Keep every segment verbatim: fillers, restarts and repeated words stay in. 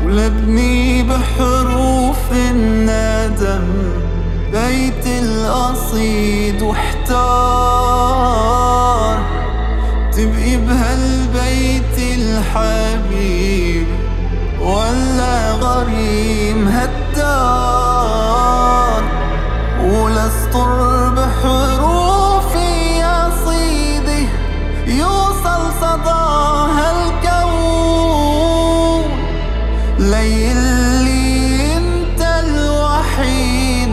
ولبني بحروف الندم بيت القصيد واحتار تبقي بهالبيت الحبيب ولا غريم هالدار. ولاسطر بحروفي قصيدي يوصل صدى هالكون ليلي انت الوحيد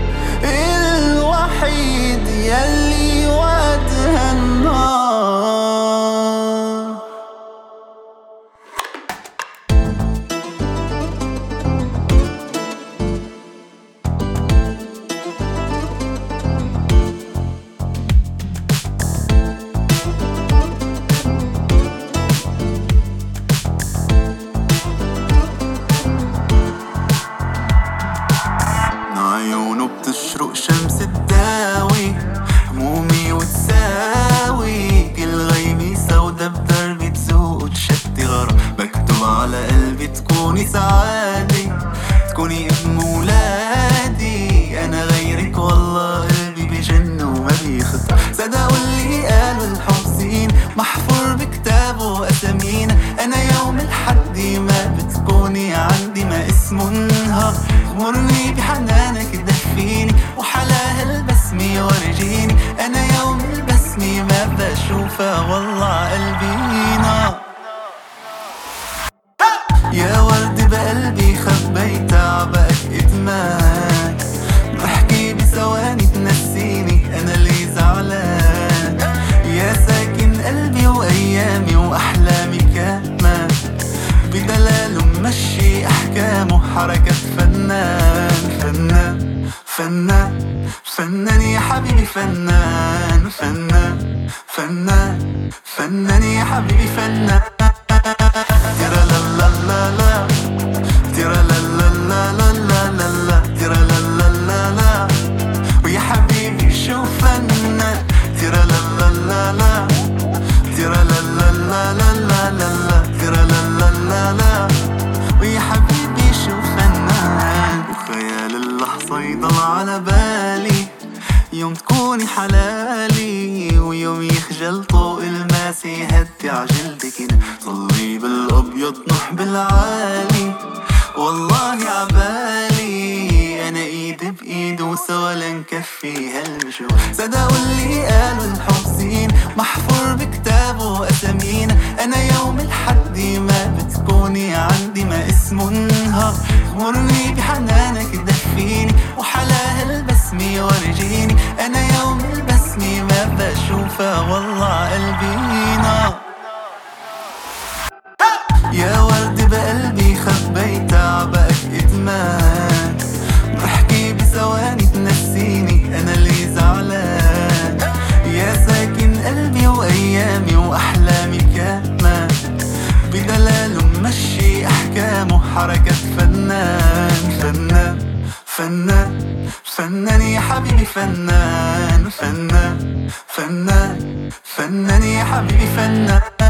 الوحيد يلي وقتها النار. عيونه بتشرق شمس تداوي همومي وتساوي كل غيمي سودا بدربي تسوق وتشتي غرام مكتوب على قلبي تكوني سعادي تكوني ابن ولادي. انا غيرك والله قلبي بجن وما بيخطر. صدقوا اللي قالوا الحب زين محفور بكتابه اسامينا. انا يوم الحد ما بتكوني عندي ما اسمه نهار. غمرني بحنانك دفيني وحلاها البسمة ورجيني. انا يوم البسمة ما بشوفها والله قلبي نار. يا ورد بقلبي خبيت عبقك ادمان بحكي بثواني تنسيني انا اللي زعلان. يا ساكن قلبي وايامي واحلامي كمان بدلاله ممشي احكامه حركة فنان فنان فنان فنان يا حبيبي فنان فنان فنان فنان يا حبيبي فنان. تيرا لا لا لا لا تيرا لا لا لا لا لا لا تيرا لا لا لا لا ويا حبيبي شو فنان. تيرا لا لا لا لا تيرا لا لا لا لا لا لا تيرا لا لا لا لا ويا حبيبي شو فنان. وخيال اللحظة يضل على بالي يوم تكوني حلالي ويوم يخجل طوق الماسي يهدي عجلتك طلي بالابيض نح بالعالي. والله عبالي انا ايد بايد وسوا لنكفي هالمشوار. صدقوا اللي قالوا الحب زين محفور بكتابه اسامينا. انا يوم الحد ما بتكوني عندي ما اسمه نهار. غمرني بحنانك دفيني وحلاها البسمة ورجيني. انا يوم البسمة ما بشوفها والله قلبي نار. يا ورد بقلبي خبيت عبقك ادمان بحكي بثواني تنسيني انا اللي زعلان. يا ساكن قلبي وايامي واحلامي كمان بدلاله ممشي احكامه حركة فنان فنان فنان فنان يا حبيبي فنان فنان فنان فنان يا حبيبي فنان.